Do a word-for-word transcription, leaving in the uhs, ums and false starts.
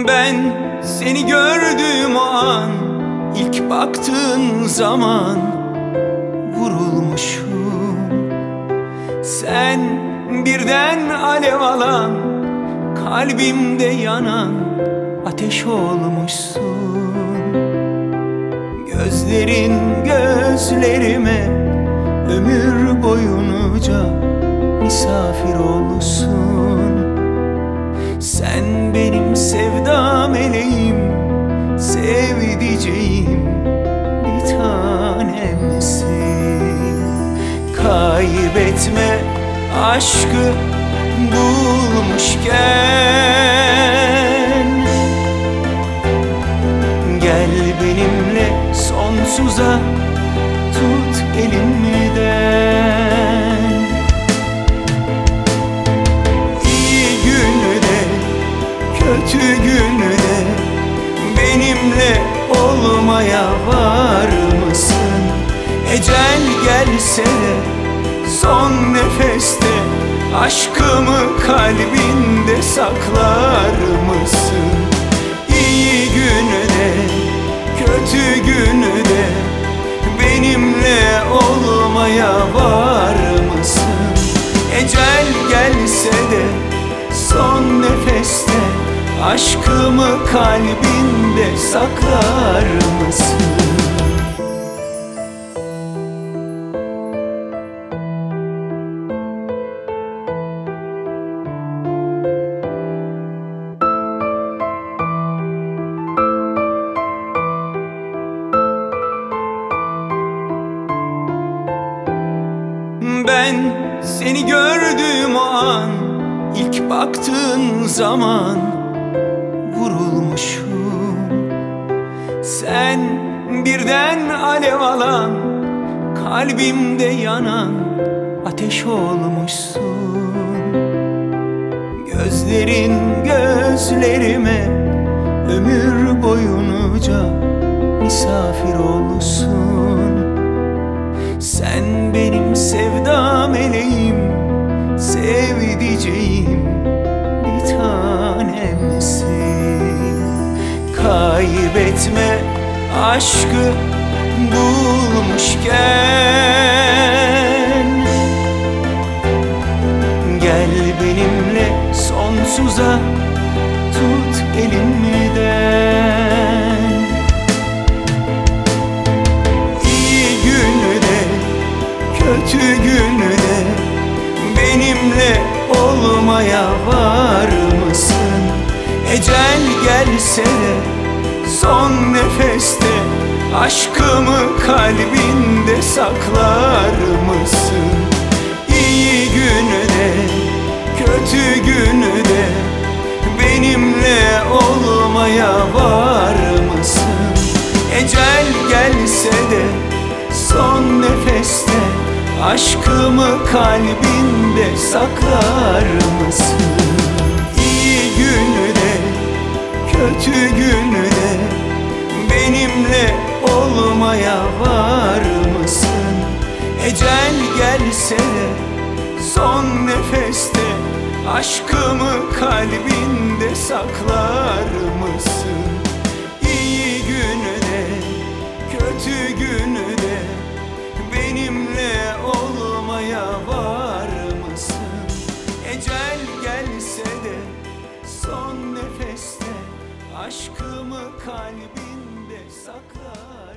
Ben seni gördüğüm an, ilk baktığın zaman vurulmuşum. Sen birden alev alan, kalbimde yanan ateş olmuşsun. Gözlerin gözlerime ömür boyunca misafir olsun. Sen benim sevda meleğim, sevdiceğim, bir tanemsin. Kaybetme aşkı bulmuşken, gel benimle sonsuza, tut elimden. İyi günde, kötü günde benimle olmaya var mısın? Ecel gelse de son nefeste aşkımı kalbinde saklar mısın? İyi günde, kötü günde benimle olmaya var mısın? Ecel gelse de son nefeste aşkımı kalbinde saklar mısın? Ben seni gördüğüm an, ilk baktığın zaman vurulmuşum. Sen birden alev alan, kalbimde yanan ateş olmuşsun. Gözlerin gözlerime ömür boyunca misafir olsun. Sen benim sevda meleğim, sevdiceğim, bir tanemsin. Kaybetme aşkı bulmuşken, gel benimle sonsuza, tut elimden. Kötü günde benimle olmaya var mısın? Ecel gelse de son nefeste aşkımı kalbinde saklar mısın? İyi günde, kötü günde benimle olmaya var mısın? Ecel gelse de son nefeste aşkımı kalbinde saklar mısın? İyi günde, kötü günde benimle olmaya var mısın? Ecel gelse de son nefeste aşkımı kalbinde saklar mısın? İyi günde, kötü günde benimle olmaya var mısın? Ecel gelse de son nefeste aşkımı kalbinde saklar